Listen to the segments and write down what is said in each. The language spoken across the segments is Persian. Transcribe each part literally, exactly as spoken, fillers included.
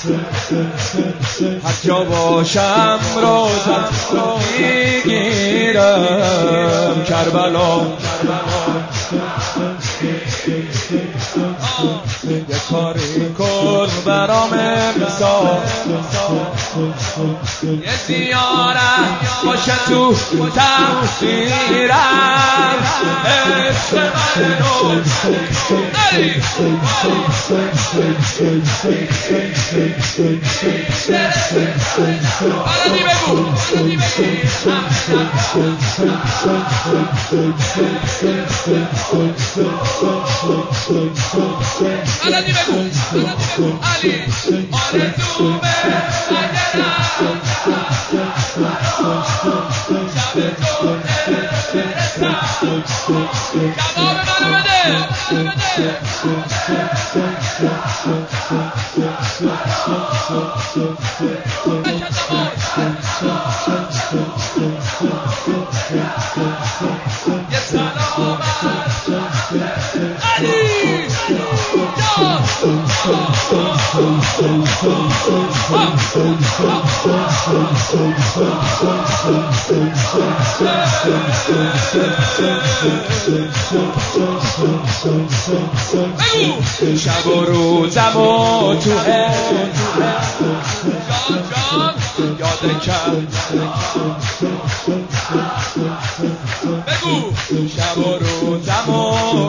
هر جا باشم روزت میگیرم کربلا یه کاری کن برام امسال یه زیارت باشه تو تقصیرم عشق منو بلدی بگو بلدی بگو علی آرزومه اگرم شب تو برسم جواب منو بده یه سلام علی بگو شب و روزم و تو جان جان یاد کرد بگو شب و روزم و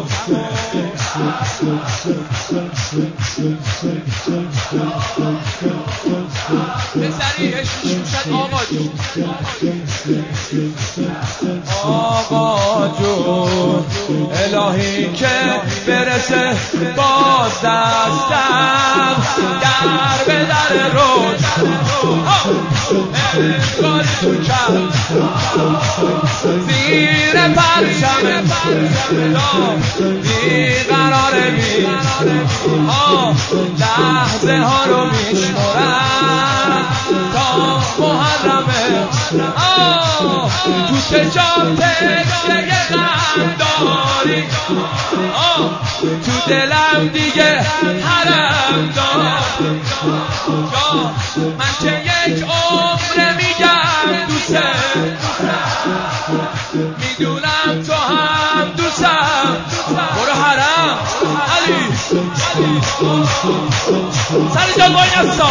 به سریعش میشد آقا جون آقا جون الهی که برسه باز دستم در به در روز امکان تو کرد زیر پرچم بیقرار می لحظه ها رو میشمارم تا محرمه تو چشام تکیه قنداری تو دلم دیگه حرم دار من چه یک عمره میگم دوسته میدونم تو هم دوستم برو حرم علی سر جان باید هستا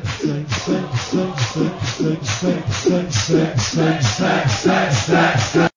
بگو